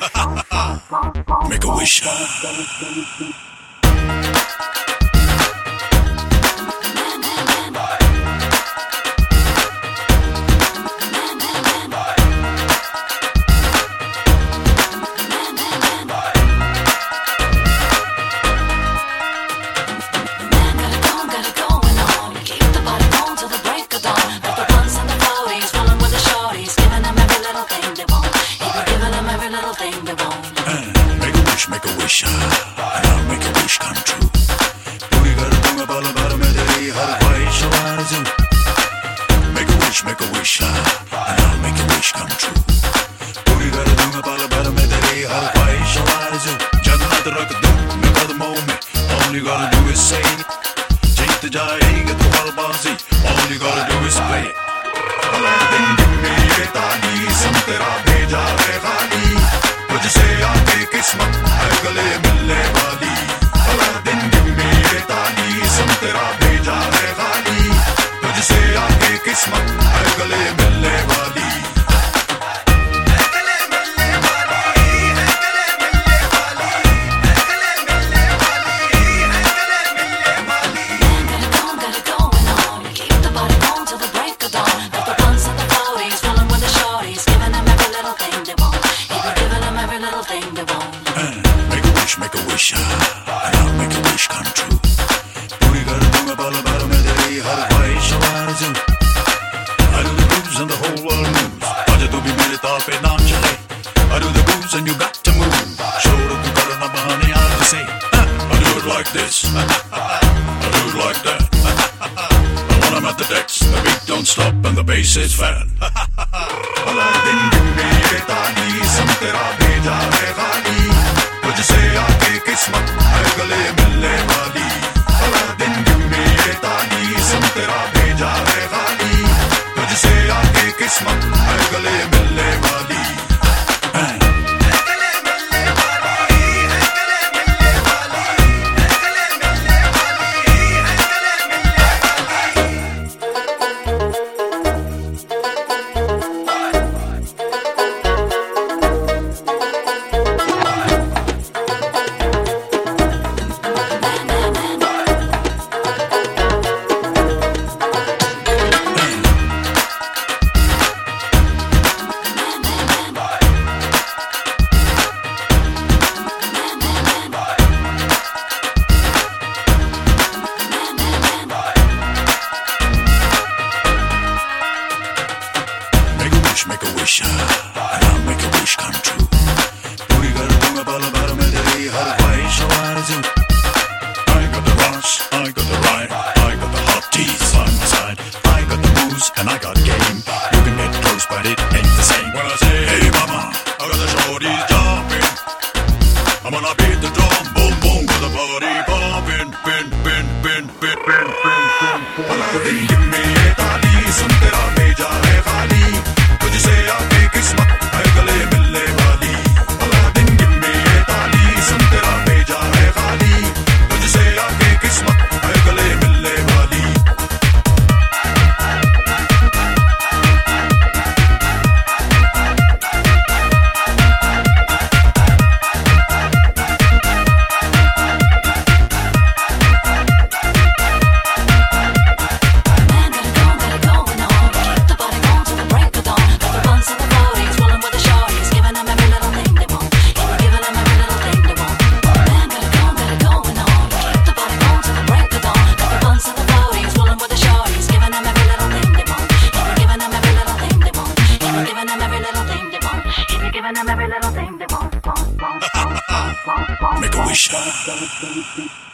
Make a wish. Make a wish, and I'll make a wish come true. पूरी कर दूंगा पल भर में तेरी हर ख्वाहिश आरज़ू. Make a wish, and I'll make a wish come true. पूरी कर दूंगा पल भर में तेरी हर ख्वाहिश आरज़ू. जन्नत रख दूं मैं कदमों में. All you gotta do is say it. जीत जाएगी तू हलबाजी. All you gotta do is play it. भला दिन में ये तालीम तेरा भेजा है खाली. तुझसे आके किस्मत है गले मिलने वाली. भला दिन में ये तालीम तेरा भेजा है खाली. तुझसे आके किस्मत है गले मिलने वाली. Make a wish, and I'll make a wish come true. पूरी कर दूंगा पल भर में तेरी हर ख्वाहिश आरज़ू. I do the grooves and the whole world moves. आजा तू भी मेरे ताल पे नाम चले. I do the grooves and you got to move. छोड़ो तू करना बहाने यार से. I do it like this. I do it like that. But when I'm at the decks, the beat don't stop and the bass is fat. भला दिन में ये तालीम तेरा भेजा है खाली. तुझसे आके किस्मत है गले मिलने वाली. भला दिन में ये तालीम तेरा भेजा है खाली. तुझसे आके किस्मत है गले मिलने वाली. Make a wish, and I'll make a wish come true. पूरी कर दूंगा पल भर में तेरी हर ख्वाहिश आरज़ू. I got the rush, I got the ride, I got the hot teas on my side. I got the moves and I got game. You can get close but it ain't the same. When I say hey mama, I got the shorties jumping. I'm gonna beat the drum, boom boom, got the party popping. भला दिन में ये तालीम तेरा भेजा है खाली. तुझसे आके किस्मत है गले मिलने वाली. भला दिन में ये तालीम तेरा भेजा है खाली. तुझसे आके किस्मत है गले मिलने वाली. Make a wish.